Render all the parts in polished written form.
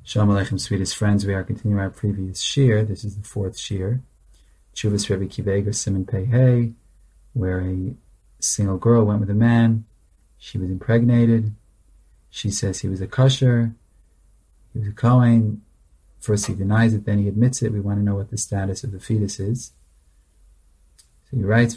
Shalom Aleichem, sweetest friends. We are continuing our previous shir. This is the fourth shir. Chuvas Rebbe Kiveger Simon Pei Hey, where a single girl went with a man. She was impregnated. She says he was a kosher. He was a Kohen. First he denies it, then he admits it. We want to know what the status of the fetus is. So he writes,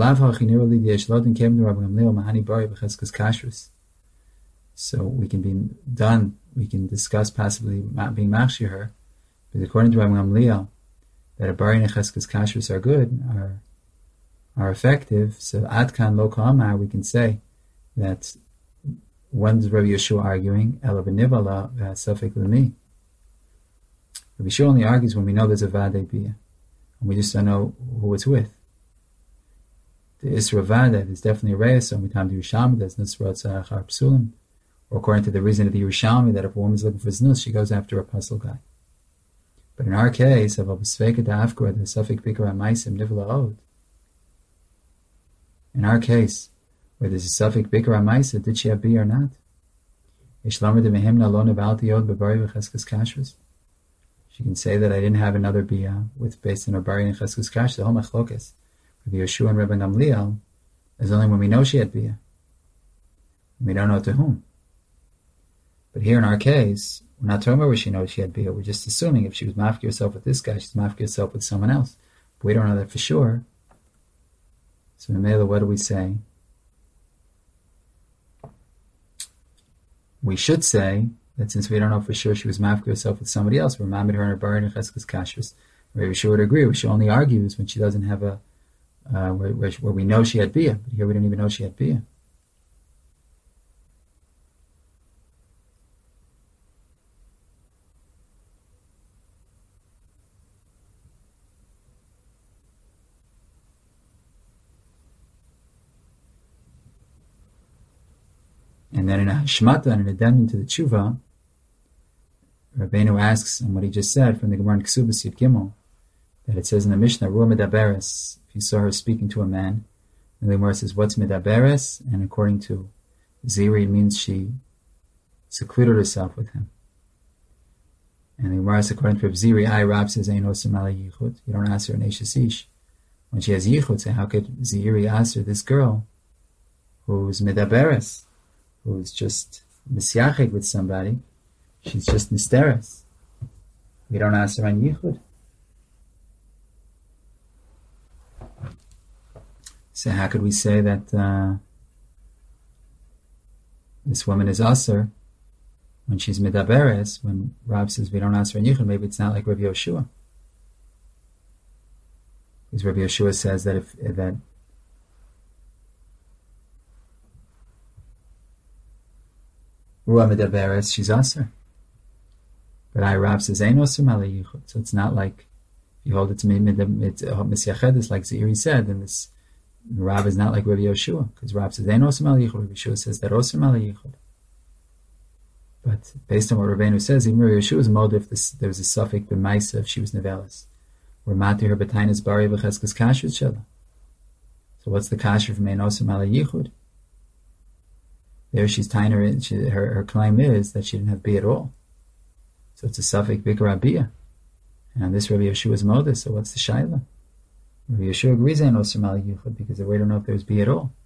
so we can be done. We can discuss possibly being machshir her, but according to Rabbi Gamliel, that a bari necheskes kashrus are good, are effective. So adkan lo ka'amar, we can say that when is Rabbi Yeshua arguing? Ela b'nivala v'asafek l'mi. Rabbi Yeshua only argues when we know there's a vadei bia, and we just don't know who it's with. The Isra Vada is definitely a reis, so we time the Yerushalmi, there's Nisrat Achar Psulim. Or according to the reason of the Yerushalmi, that if a woman is looking for znus, she goes after a puzzle guy. But in our case, in our case, where there's a suffix bikra ma'isa, did she have bia or not? She can say that I didn't have another bia with based on her bari and cheskes kashrus. The whole machlokes Rabbi Yeshua and Rabbi Gamliel is only when we know she had bia. We don't know to whom. But here in our case, we're not talking about where she knows she had bia. We're just assuming if she was mafki herself with this guy, she's mafki herself with someone else. But we don't know that for sure. So in Mela, what do we say? We should say that since we don't know for sure she was mafki herself with somebody else, we're mamid her in her bari and cheskes kashrus. Rabbi Yeshua would agree. She only argues when she doesn't have a where we know she had bia, but here we don't even know she had bia. And then in a Hashmata, and an addendum to the Tshuva, Rabbeinu asks, and what he just said from the Gemara in Ksubas Yud Gimel, that it says in the Mishnah, Ruah Medaberes, if you saw her speaking to a man, and the Gemara says, what's Medaberes? And according to Ziri, it means she secluded herself with him. And the Gemara says, according to Ziri, I Rab says, Ein Osem Ala Yichud. You don't ask her an Eishes Ish. When she has Yichud, say, how could Ziri ask her, this girl, who's Medaberes, who's just misyachik with somebody, she's just misteres. We don't ask her on Yichud. So how could we say that this woman is aser when she's medaberes? When Rab says we don't ask her on Yichud, maybe it's not like Rabbi Yeshua. Because Rabbi Yeshua says that that Ruah Medaberes, she's aser. But Rab says, Ein Osem Ala Yichud. So it's not like, if you hold it to me, Misyached, like Ziri said, then this Rab is not like Rabbi Yeshua, because Rab says, Ein Osem Ala Yichud. Rabbi Yeshua says that Osem Ala Yichud. But based on what Rabbeinu says, even Rabbi Yeshua's mode, if there was a suffix b'maisa, if she was nevelis, we're mati her b'tainas bari v'cheskes kashrus shela. So what's the kasher from Ein Osem Ala Yichud? There she's tying her in, her claim is that she didn't have bia at all. So it's a suffix bikra bia. And on this Rabbi Yeshua's modus, so what's the shaila? Rabbi Yeshua agrees Ein Osem Ala Yichud because we don't know if there was bia at all.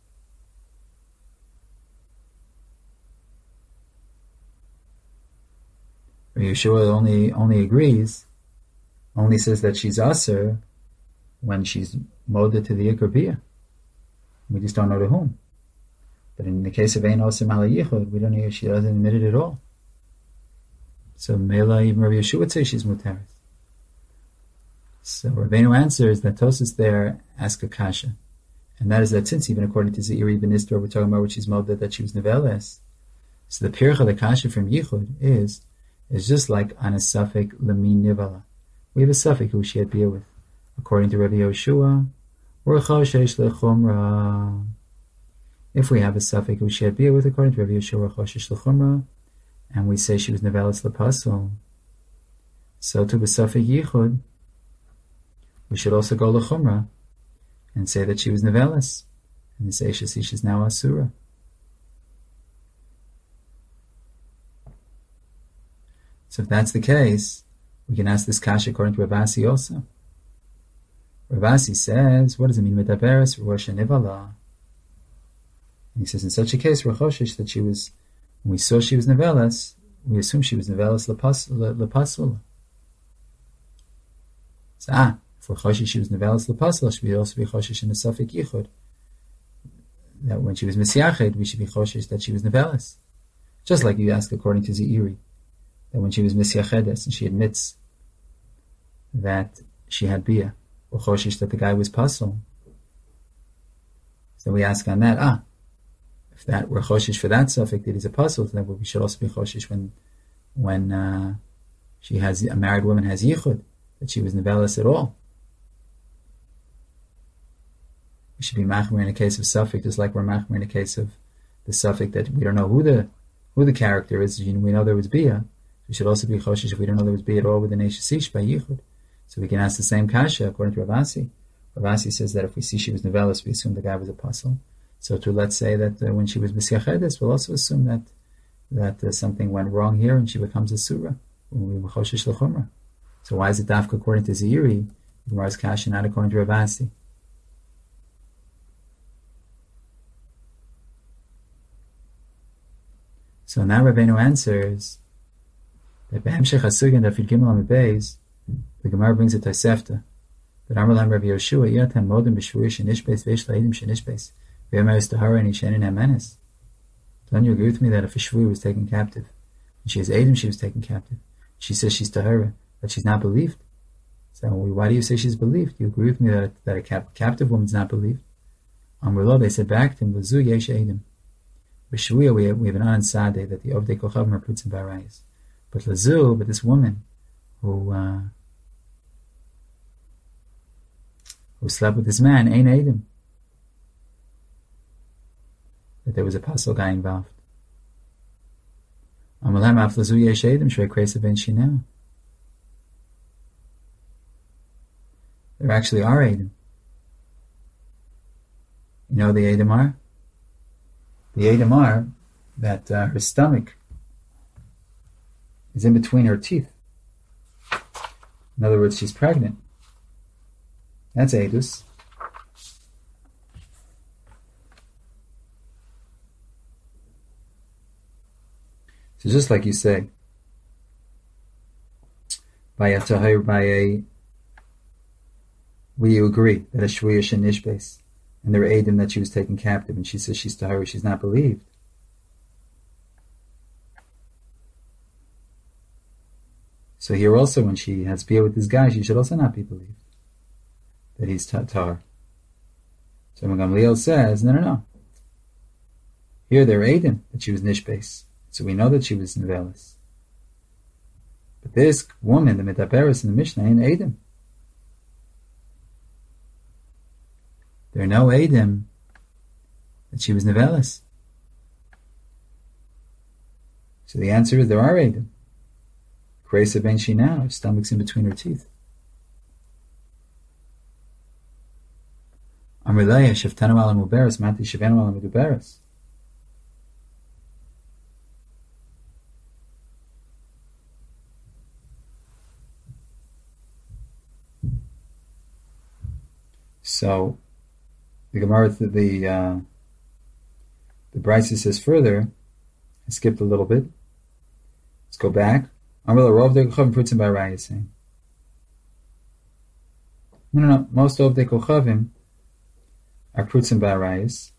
Rabbi Yeshua only agrees, only says that she's aser when she's molded to the ikra bia. We just don't know to whom. But in the case of Ein Osem Ala Yichud, we don't know if she doesn't admit it at all. So Mela, even Rabbi Yeshua would say she's muteres. So Rabbeinu answers that Tosas there ask a kasha, and that is that since even according to Zeiri ben Istor, we're talking about what she's molded that she was neveles. So the pircha, the kasha from Yichud is just like on a suffix lemin nivala. We have a suffix who she had bia with. According to Rabbi Yeshua, we're choshesh lechumra. If we have a suffix who she had bia with, according to Rabbi Yeshua, choshesh lechumra, and we say she was neveles lepasul, so to the suffix Yichud, we should also go lechumra and say that she was neveles, and say she's now asura. So if that's the case, we can ask this kasha according to Rav Asi also. Rav Asi says, what does it mean medaberes rosh nivala? And he says, in such a case, we're choshish that she was, when we saw she was nevelas, we assume she was nevelas lepasul. So, if we're choshish she was nevelas lepasul, should we also be choshish in the suffix yichud? That when she was misyached, we should be choshish that she was nevelas. Just like you ask according to Zeiri, that when she was misyachedes and she admits that she had bia, or choshish that the guy was pasul. So we ask on that, if that we're choshish for that suffix that he's a pasul, then we should also be choshish when she has a married woman has yichud, that she was nevelas at all. We should be machmer in a case of suffix, just like we're machmer in a case of the suffix that we don't know who the character is. We know there was bia. We should also be choshish if we don't know there was bia at all with the neshasish by yichud. So we can ask the same kasha according to Rav Asi. Rav Asi says that if we see she was nevelas, we assume the guy was a pasul. So to let's say that when she was misyachedes, we'll also assume that something went wrong here and she becomes a surah when we were choshish l'chumrah. So why is it dafka according to Zeiri, Gemara's kasha, not according to Rav Asi? So now Rabbeinu answers that Behemshech Hasugin Dafid Gimel Amid the Gemara brings a Tosefta that Amar Lam Rabbi Yoshua Yatam Modim B'Shvuish Shenishbeis Veish La'idim Shenishbeis V'Yemeres Tahara and Yishen Hamenes. Don't you agree with me that if a Shvui was taken captive and she has Eidim, she was taken captive, she says she's Tahara, that she's not believed? So why do you say she's believed? Do you agree with me that a captive woman's not believed? Amar Lo, they said back to him, L'zu Yesh Eidim. B'Shvuya we have an Anan Sadeh that the Ovdei Kochavim are Prutzim Barayis. But L'zu, but this woman who slept with this man, ain't Eidim. That there was a pasul guy involved. Amalam af L'zu yesh Eidim shrei kreisa ben shinah. There actually are Eidim. You know the Eidim are? The Eidim are that her stomach is in between her teeth. In other words, she's pregnant. That's Eidus. So just like you say, we agree that a shvuya and nishbes, and there are Eidim that she was taken captive, and she says she's tahara, she's not believed. So here also, when she has bia with this guy, she should also not be believed that he's tar. So when Gamliel says, no. Here there are Eidim that she was nishbes, so we know that she was nevelis. But this woman, the Medaberes in the Mishnah, ain't Eidim. There are no Eidim that she was nevelis. So the answer is there are Eidim. Kreisa ben shinah, her stomach's in between her teeth. Amrilaya sheftanu ala muberes, mati shevenu ala meduberes. So the Gemara, the Brisa says further. I skipped a little bit. Let's go back. Amrila rov de kochavim prutzim b'arayis is saying. No. Most of the kochavim are prutzim b'arayis.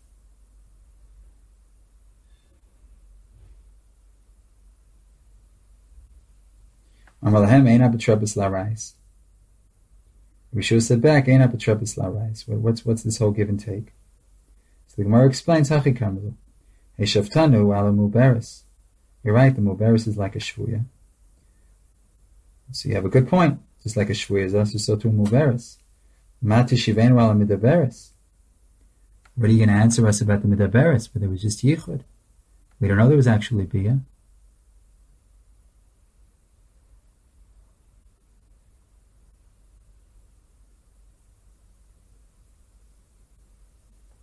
Amralahem ein abetrabis l'arayis. We should have said back, ain't up a trebis la'rais. What's this whole give and take? So the Gemara explains, Hachi Karmelu. Hey shaftanu ala muberis. You're right, the muberis is like a shvuya. So you have a good point. Just like a shvuya is also so too muberis. Mati shivenu ala midaberis. What are you going to answer us about the midaberis? But there was just yichud. We don't know there was actually bia.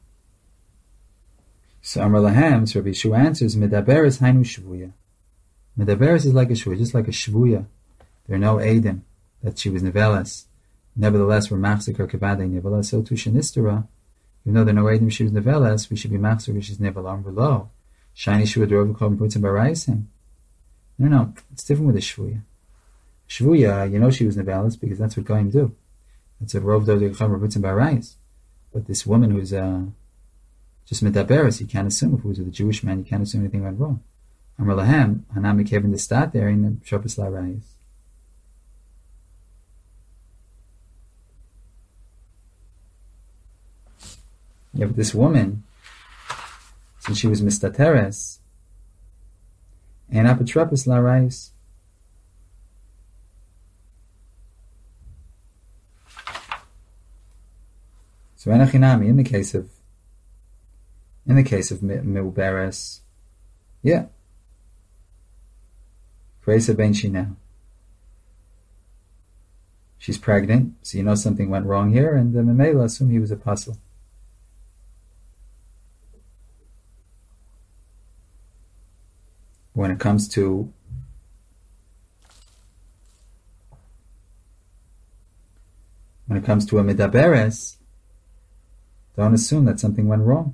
So Amar Lahem, so Rabbi Yeshua answers, Medaberes hainu shvuya. Medaberes is like a shvuya, just like a shvuya. There are no edim that she was nevelas. Nevertheless, we're machzik her kibadei nevelas. So too shenistera. Even though there are no edim she was nevelas, we should be machzik her she's nevelam below. Shiny shvuya drove the puts him barayim. No, it's different with a shvuya. Shvuya, you know she was nevelas because that's what Goyim do. That's a rov dov the puts him barayim. But this woman who's just medaberes, you can't assume if it was with a Jewish man, you can't assume anything went wrong. Amar lahem, hanam mekevin to start there in the shopis larayis. Yeah, but this woman, since she was mistateres, and apotropos larayis. So enachinami, in the case of Meuberes, yeah. Kreisa ben now. She's pregnant, so you know something went wrong here, and the Memela assumed he was a puzzle. When it comes to a Medaberes, don't assume that something went wrong.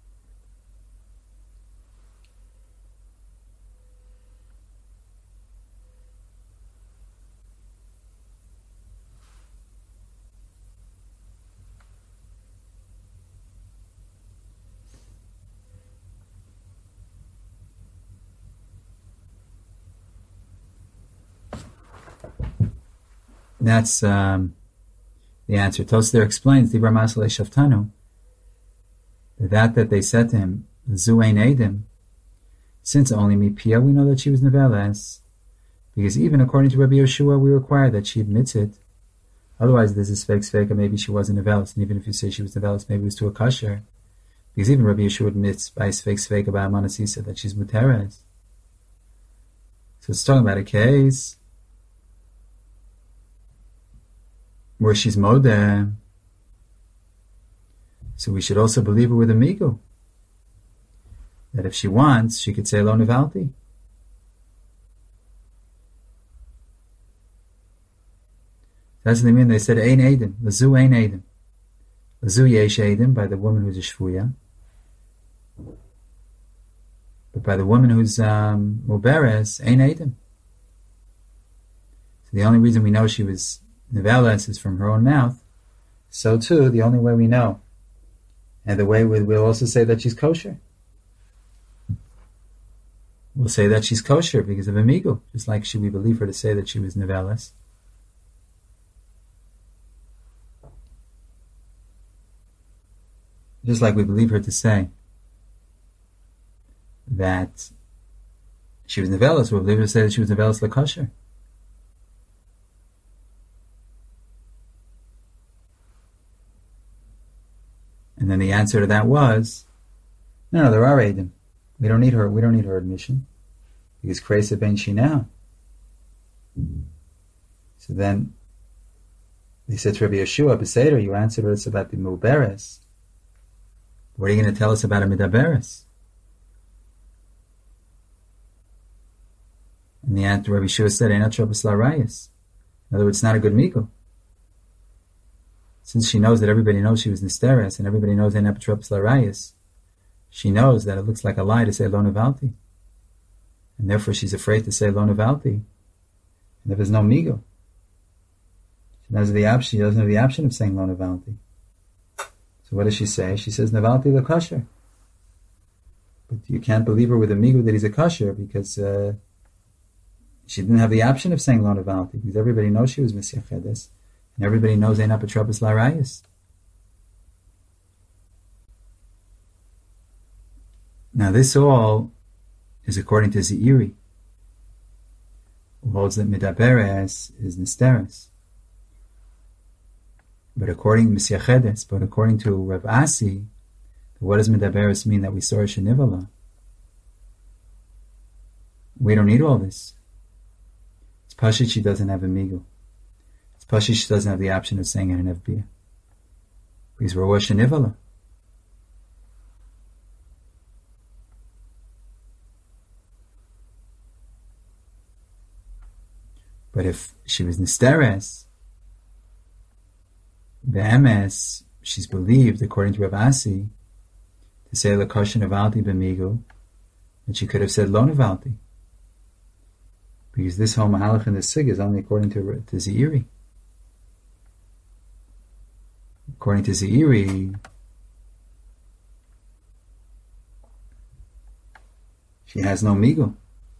That's the answer. Tosler explains, Dibra Masalei Shaftanu, that they said to him, Zu ein edim, since only mipia we know that she was neveles, because even according to Rabbi Yeshua we require that she admits it. Otherwise there's this fake, maybe she wasn't neveles, and even if you say she was neveles, maybe it was to a kasher, because even Rabbi Yeshua admits by his fake about Manasisa that she's muteres. So it's talking about a case where she's modeh, so we should also believe her with a migu. That if she wants, she could say lo nevalti. That's what they mean. They said ein edim, lazu ein edim, lazu yesh edim by the woman who's a shvuya, but by the woman who's muberes ein edim. So the only reason we know she was neveles is from her own mouth. So too, the only way we know, and the way we'll also say that she's kosher. We'll say that she's kosher because of amigo, just like we believe her to say that she was neveles. Just like we believe her to say that she was neveles, we'll believe her to say that she was neveles lekosher. And then the answer to that was, no, there are edim. We don't need her admission. Because Kreisa ben Shinah. So then they said to Rabbi Yeshua, Beseder, you answered us about the Muberes. What are you going to tell us about a Midaberes? And the answer Rabbi Yeshua said, Einat Shabbos Larayas. In other words, it's not a good Miko. Since she knows that everybody knows she was Nisteres and everybody knows Einat Shabbos Larayas, she knows that it looks like a lie to say Lo Nevalti. And therefore she's afraid to say Lo Nevalti. And if there's no Migo, she doesn't have the option of saying Lo Nevalti. So what does she say? She says Nevalti the kosher. But you can't believe her with a Migo that he's a kosher because she didn't have the option of saying Lo Nevalti because everybody knows she was Mesyachedes. And everybody knows Ein Apotropos Larayis. Now this all is according to Zeiri, who holds that Midaberes is Nisteres. But according to Rav Asi, what does Midaberes mean that we saw Shenivala? We don't need all this. It's Pashit she doesn't have a Migu. It's Pashit she doesn't have the option of saying an Evbiyah. Because we're Shenivala. But if she was Nisteres, the MS, she's believed, according to Rav Asi, to say Lakosha Navalti B'migu, and she could have said Lo Navalti. Because this whole Mahalach in the Sig is only according to Zeiri. According to Zeiri, she has no Migu.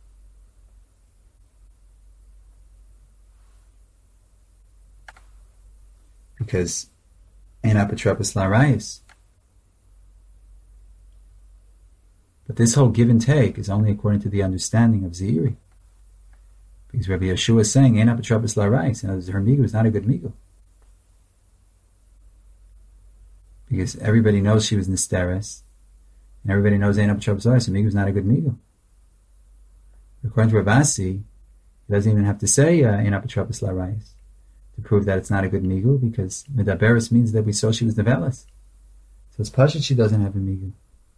Because Ein Apotropos Larayis. But this whole give and take is only according to the understanding of Zeiri. Because Rabbi Yeshua is saying Ein Apotropos Larayis, and her Migu is not a good Migu. Because everybody knows she was Nisteres, and everybody knows Ein Apotropos Larayis, so Migu is not a good Migu. According to Rav Asi, he doesn't even have to say Ein Apotropos Larayis to prove that it's not a good migu, because medaberes means that we saw she was nevelas. So it's pashut she doesn't have a migu.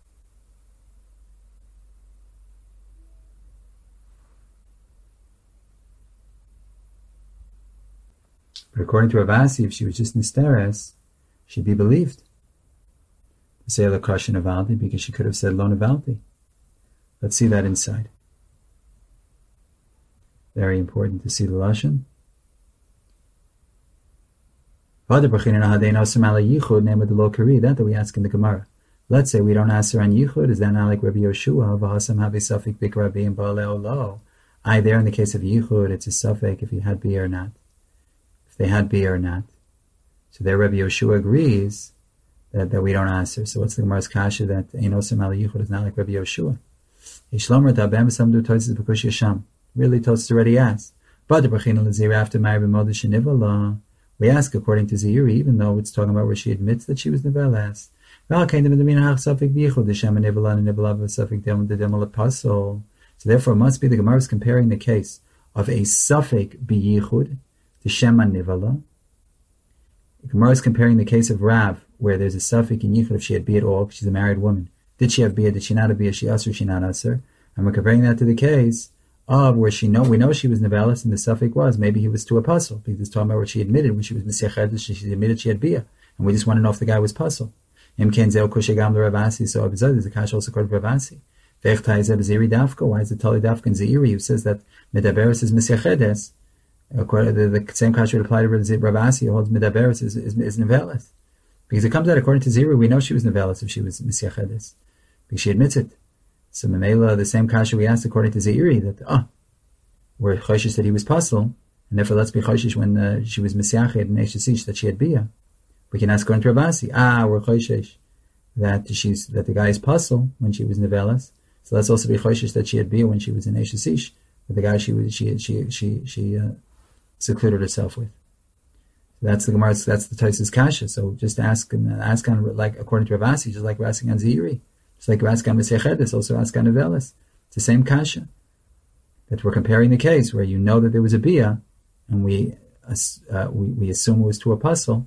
But according to Rav Asi, if she was just nisteres, she'd be believed to say lakasha nevalti, because she could have said lo nevalti. Let's see that inside. Very important to see the lashon. That we ask in the Gemara. Let's say we don't ask her on Yichud. Is that not like Rabbi Yoshua? There in the case of Yichud, it's a suffix if he had beer or not. If they had beer or not. So there Rabbi Yoshua agrees that we don't ask her. So what's the Gemara's kasha that Ein Osam Ala Yichud is not like Rabbi Yoshua? Really, Tosfos already asked. But after Ma'ariv we ask according to Zeiri, even though it's talking about where she admits that she was nevelas. So therefore, it must be the Gemara is comparing the case of a suffix biyichud to shema nevala. The Gemara is comparing the case of Rav, where there's a suffix in yichud if she had be at all, because she's a married woman. Did she have be? Did she not have be? She usher, she not usher? And we're comparing that to the case of where we know she was nevelas, and the suffix was maybe he was to a puzzle, because it's talking about what she admitted when she was mesiached, she admitted she had bia, and we just want to know if the guy was puzzle. There's a kash also called Rav Asi. Why is it tali dafka in Zeiri who says that medaberes is mesiachedes? The same kash would apply to Rav Asi, who holds medaberes is nevelas, because it comes out according to Zeiri we know she was nevelas if she was mesiachedes, because she admits it. So Mamela, the same kasha we asked according to Zeiri, that we're choshish that he was puzzle, and therefore let's be choshish when she was mesiached and neshesish that she had bia. We can ask according to Rav Asi, we're choshish that the guy is puzzle when she was nevelas. So let's also be choshish that she had bia when she was in neshesish, with the guy she secluded herself with. That's the Gemara. That's the Tosfos kasha. So just ask on like according to Rav Asi, just like we're asking on Zeiri. It's like Raskan Mesechedes, also Raskan Neveles. It's the same kasha. That we're comparing the case where you know that there was a bia, and we assume it was to a puzzle.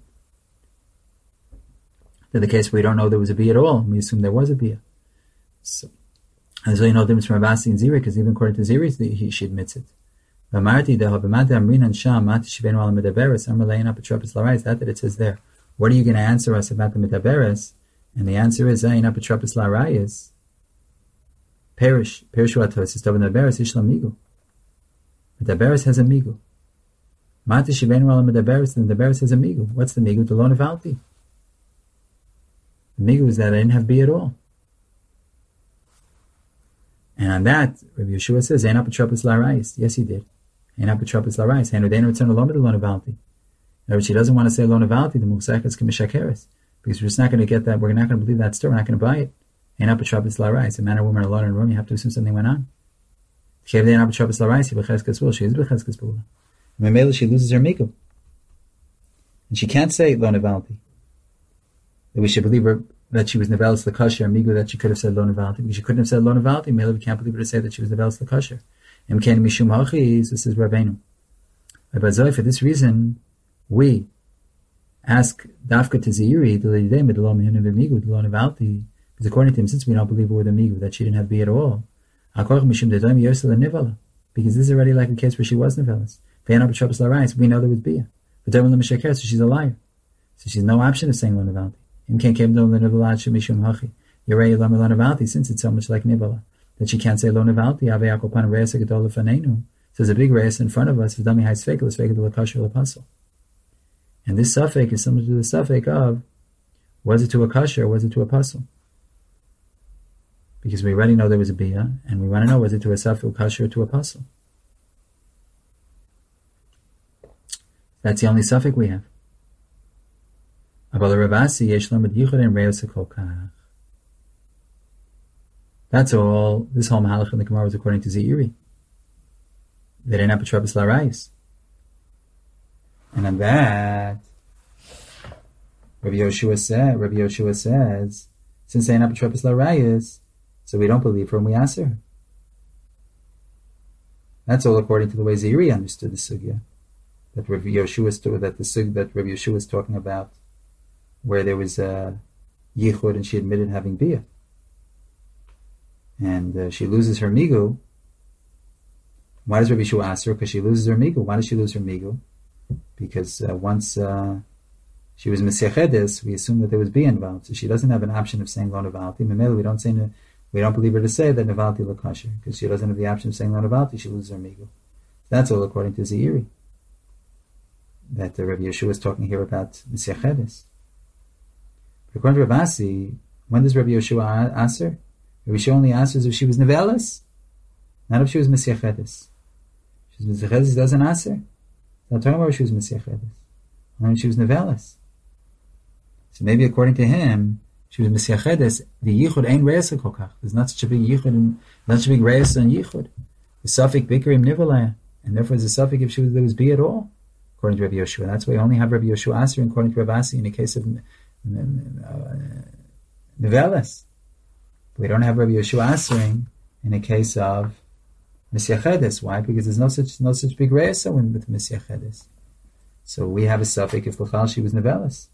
To the case where we don't know there was a bia at all, and we assume there was a bia. So you know the difference from Rav Asi and Zeiri, because even according to Zeiri, she admits it. That it says there. What are you going to answer us about the Medaberes? And the answer is Ein Apotropos Larayis. Perish Watos is Tov Medaberes Ishlam Migu. Medaberes has a Migu. Mati Shivenu Ala Medaberes, and Medaberes has a Migu. What's the Migu? The Lo Nevalti. The Migu is that I didn't have B at all. And on that, Rabbi Yeshua says Ein Apotropos Larayis. Yes, he did. Ein Apotropos Larayis. Henu Deinu Return Lo Nevalti. In other words, she doesn't want to say Lo Nevalti. The Muksachas K'mishakeres. Because we're just not going to get that, we're not going to believe that story, we're not going to buy it. Ein Apotropos Larayis. A man or woman alone in a room, you have to assume something went on. She is b'cheskes b'ula. Memela, she loses her miku. And she can't say Lo Nevalti. That we should believe her, that she was Nevelas L'kasher, migu that she could have said Lo Nevalti. Because she couldn't have said Lo Nevalti, Memela, we can't believe her to say that she was Nevelas L'kasher. Imken mishum hachis, this is Rabbeinu. For this reason, we ask Dafka to Zeiri, because according to him, since we don't believe her with a migu, that she didn't have B at all, because this is already like a case where she was nevelas. We know there was Bia. But so she's a liar. So she's no option of saying Lo Nivalti. Since it's so much like Nivala, that she can't say Lo Nivalti. So there's a big race in front of us. And this suffix is similar to the suffix of, was it to a kasher or was it to a puzzle? Because we already know there was a bia, and we want to know, was it to a suffix kasher or to a puzzle? That's the only suffix we have. That's all. This whole mahalach in the Gemara was according to Zeiri. They didn't have Petrobus Larayis. And on that, Rabbi Yoshua says, since they didn't have Petrobus Larayis, so we don't believe her and we answer her. That's all according to the way Zeiri understood the sugya. That Rabbi Yoshua was talking about, where there was a yichud and she admitted having bia, and she loses her migu. Why does Rabbi Yeshua ask her? Because she loses her migu. Why does she lose her migu? Because once she was Mesiachedes, we assume that there was bia involved, so she doesn't have an option of saying Lo Nivalti. Memele, we don't believe her to say that Nivalti Lo Kasher, because she doesn't have the option of saying Lo Nivalti. She loses her migu. That's all according to Zeiri. That Rabbi Yeshua is talking here about Mesiachedes. According to Rav Asi, when does Rabbi Yeshua answer? Rabbi Yeshua only answers if she was Nevelas, not if she was Mesiachedes. If she was Mesiachedes, he doesn't answer. He's not talking about if she was Mesiachedes. Only if she was Nevelas. So maybe according to him, she was Mesiachedes, the Yichud ain't Reisa Kokach. There's not such a big Yichud, not such a big Reisa and Yichud. The Safik Bikarim Nivelaya, and therefore there's a Safik if there was B at all, according to Rabbi Yeshua. That's why we only have Rabbi Yeshua answering according to Rav Asi in the case of Nevelas. We don't have Rabbi Yeshua answering in a case of Mesiachedes. Why? Because there's no such big reisa with Mesiachedes. So we have a suffix if L'chal she was Nevelas.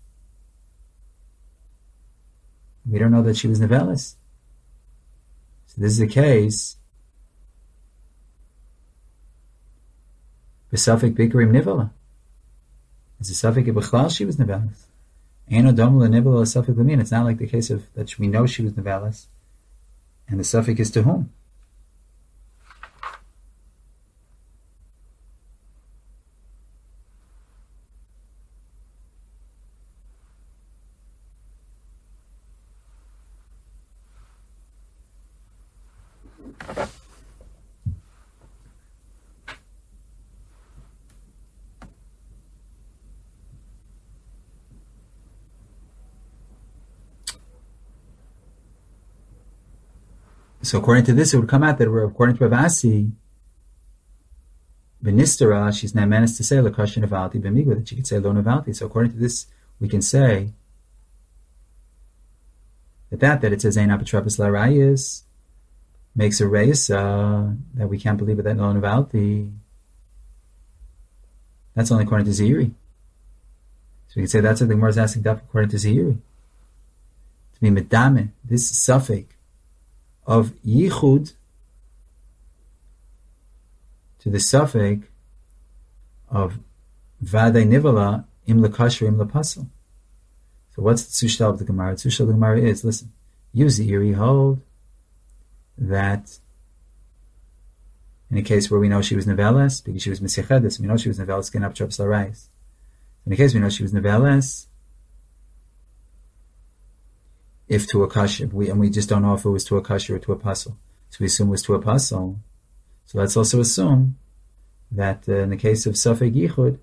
We don't know that she was Nevelas. So this is the case. B'suffix Bikarim Nivela. It's a suffix if L'chal she was Nevelas. It's not like the case of that we know she was Nevelas, and the suffix is to whom? So according to this, it would come out that according to Rav Asi, Benistera, she's now managed to say Lakasha Nevalti B'migwa, that she could say Lo Nevalti. So according to this, we can say that it says Ein Apatrapis Larayis makes a reisa that we can't believe it that Lo Nevalti. That's only according to Zeiri. So we can say that's what the Gemara is asking according to Zeiri. To be medame, this suffix of yichud to the suffix of vadei nivala im lekasher im lepasel. So what's the tzushtal of the Gemara? The tzushtal of the Gemara is, listen, you Zeiri hold that in a case where we know she was nevelas, because she was mesiachedes, we know she was nevelas, skin up chops larais. In a case we know she was nevelas, if to a kasher, and we just don't know if it was to a kasher or to a puzzle. So we assume it was to a puzzle. So let's also assume that in the case of Safek Yichud,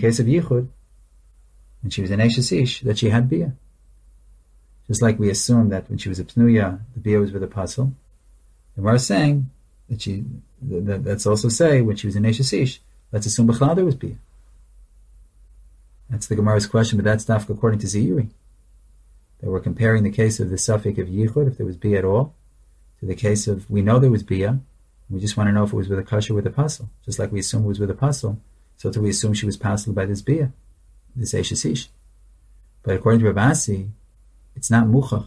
when she was an Eishasish, that she had Bia. Just like we assume that when she was a Pnuya, the Bia was with a puzzle. And we're saying that let's also say when she was an Eishasish, let's assume Bechlal there was Bia. That's the Gemara's question, but that's dafka according to Zeiri. That we're comparing the case of the suffix of Yichud, if there was Bia at all, to the case of, we know there was Bia, we just want to know if it was with a kasher or with a puzzle. Just like we assume it was with a puzzle, so do we assume she was puzzled by this Bia, this Eishasish. But according to Rav Asi, it's not muchach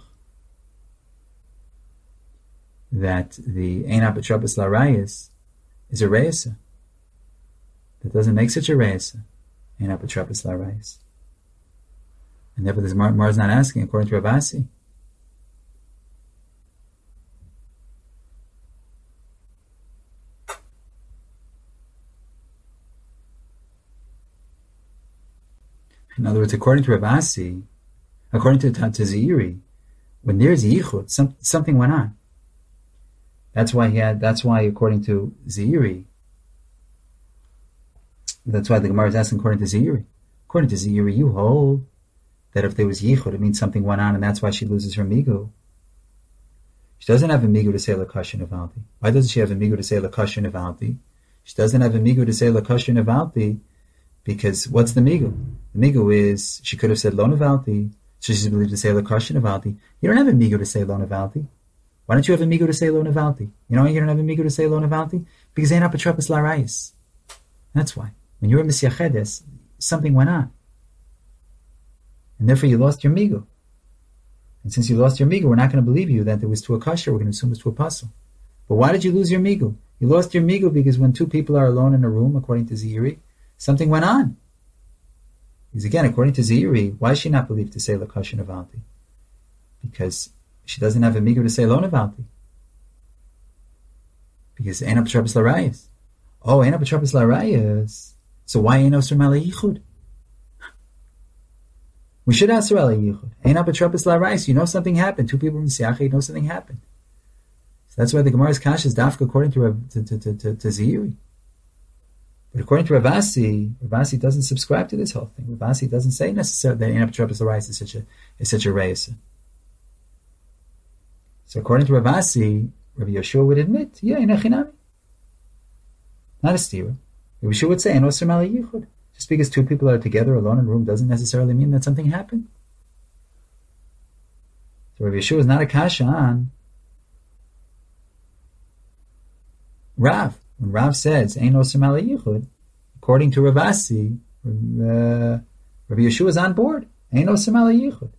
that the Ein Apatrapis Larayis is a reisa. That doesn't make such a reisa. Ain't apotropos l'arayis. And therefore, this Mar is not asking according to Rav Asi. In other words, according to Rav Asi, according to Zeiri, when there's yichud, something went on. That's why according to Zeiri, that's why the Gemara is asking according to Zeiri. According to Zeiri, you hold that if there was yichud, it means something went on, and that's why she loses her migu. She doesn't have a migu to say lakasha nevaldi. Why doesn't she have a migu to say lakasha nevaldi? She doesn't have a migu to say lakasha nevaldi because what's the migu? The migu is she could have said lo nevaldi, so she's believed to say lakasha nevaldi. You don't have a migu to say lo nevaldi. Why don't you have a migu to say lo nevaldi? You know why you don't have a migu to say lo nevaldi? Because ain't apotropos l'arayis. That's why. When you were misyachedes, something went on. And therefore you lost your migu. And since you lost your migu, we're not going to believe you that it was to a kasher, we're going to assume it was to a puzzle. But why did you lose your migu? You lost your migu because when two people are alone in a room, according to Zeiri, something went on. Because again, according to Zeiri, why is she not believed to say lakasha nevaldi? Because she doesn't have a migu to say lo nevaldi. Because ain't apotropos l'arayis. Oh, ain't apotropos l'arayis. So why ain't osur mala yichud? We should ask her ala yichud. Ain't apotropos l'arayis. You know something happened. Two people from Siacha, you know something happened. So that's why the Gemara's kasha is dafka according to Zeiri. But according to Rav Asi doesn't subscribe to this whole thing. Rav Asi doesn't say necessarily that ain't apotropos l'arayis is such a reisa. So according to Rav Asi, Rabbi Yeshua would admit, yeah, in Echinami. Not a stira. Rabbi Yeshua would say, "En osir mala yichud." Just because two people are together alone in a room doesn't necessarily mean that something happened. So Rabbi Yeshua is not a kasha on Rav. When Rav says, "En osir mala yichud," according to Rav Asi, Rabbi Yeshua is on board. En osir mala yichud.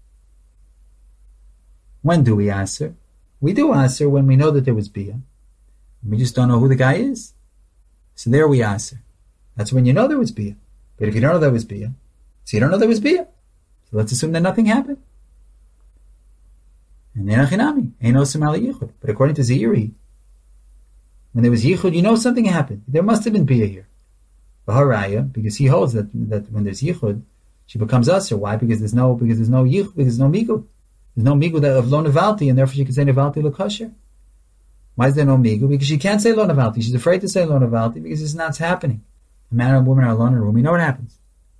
When do we answer? We do answer when we know that there was bia. We just don't know who the guy is. So there we answer. That's when you know there was bia. But if you don't know there was bia, so you don't know there was bia. So let's assume that nothing happened. And then achinami, ain't osir mala yichud. But according to Zeiri, when there was yichud, you know something happened. There must have been bia here. B'haraya, because he holds that when there's yichud, she becomes usher. Why? Because there's no yichud, because there's no migu. There's no migu of lo nevalti, and therefore she can say nevalti l'kasher. Why is there no migu? Because she can't say lo nevalti. She's afraid to say lo nevalti because it's not happening. A man and a woman are alone in a room. We know what happens.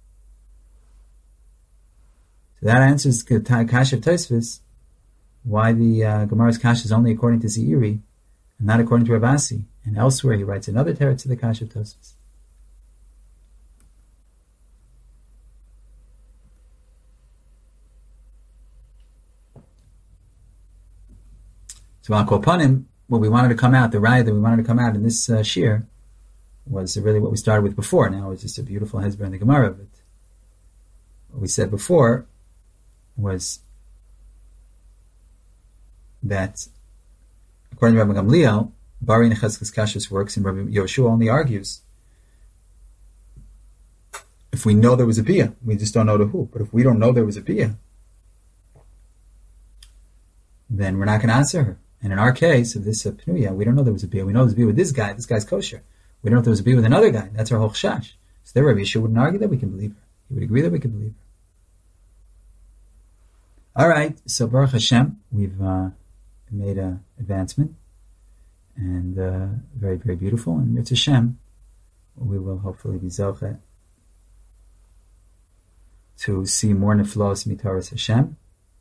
So that answers kasha of Tosfos, why the Gemara's kasha is only according to Zeiri and not according to Rav Asi. And elsewhere he writes another teretz to the kasha of Tosfos. So Al Kol Panim, what we wanted to come out, the raya that we wanted to come out in this shir, was really what we started with before. Now it's just a beautiful hezbollah in the Gemara. But what we said before was that according to Rabbi Gamliel, Bari Nechezkes Kashus works, and Rabbi Yoshua only argues if we know there was a bia, we just don't know to who. But if we don't know there was a bia, then we're not going to answer her. And in our case, of this Pnuya, we don't know there was a bia. We know there was a bia with this guy. This guy's kosher. We don't know if there was a bia with another guy. That's our whole chash. So there, Rabbi Yeshua wouldn't argue that we can believe her. He would agree that we can believe her. All right. So Baruch Hashem, we've made an advancement, and very, very beautiful. And Mitzvah Hashem, we will hopefully be zochet to see more neflos mitaras Hashem,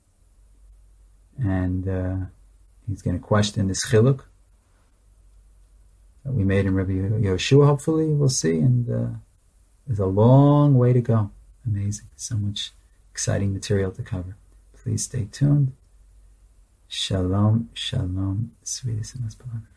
and he's going to question this chiluk that we made in Rabbi Yoshua. Hopefully, we'll see. And there's a long way to go. Amazing. So much exciting material to cover. Please stay tuned. Shalom, shalom, sweetest and most beloved.